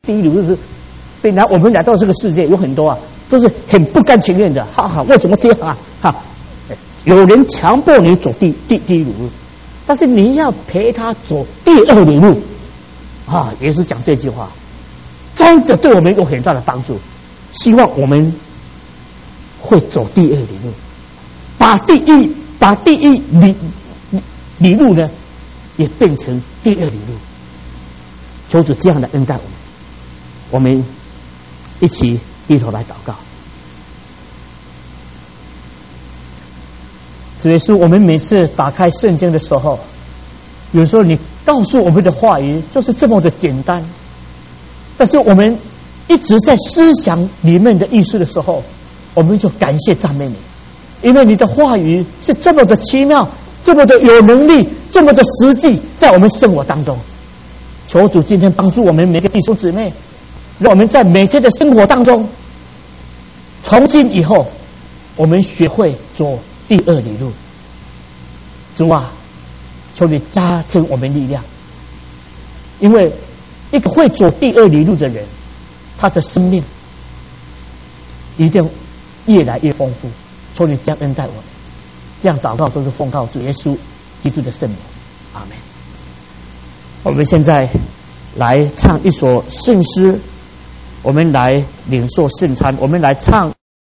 第一路就是我们来到这个世界有很多啊，都是很不甘情愿的，哈哈，为什么这样啊？哈，有人强迫你走第一路，但是你要陪他走第二里路，啊，也是讲这句话，真的对我们有很大的帮助。希望我们会走第二里路，把第一里路呢，也变成第二里路。求主这样的恩待我们，我们一起低头来祷告。主耶稣，我们每次打开圣经的时候，有时候你告诉我们的话语就是这么的简单，但是我们一直在思想里面的意思的时候，我们就感谢赞美你，因为你的话语是这么的奇妙，这么的有能力，这么的实际，在我们生活当中。求主今天帮助我们每个弟兄姊妹，让我们在每天的生活当中，从今以后我们学会走第二里路。主啊，求你加添我们力量，因为一个会走第二里路的人，他的生命一定越来越丰富。求你将恩待我们，这样祷告都是奉靠主耶稣基督的圣名，阿门。我们现在来唱一首圣诗，我们来领受圣餐，我们来唱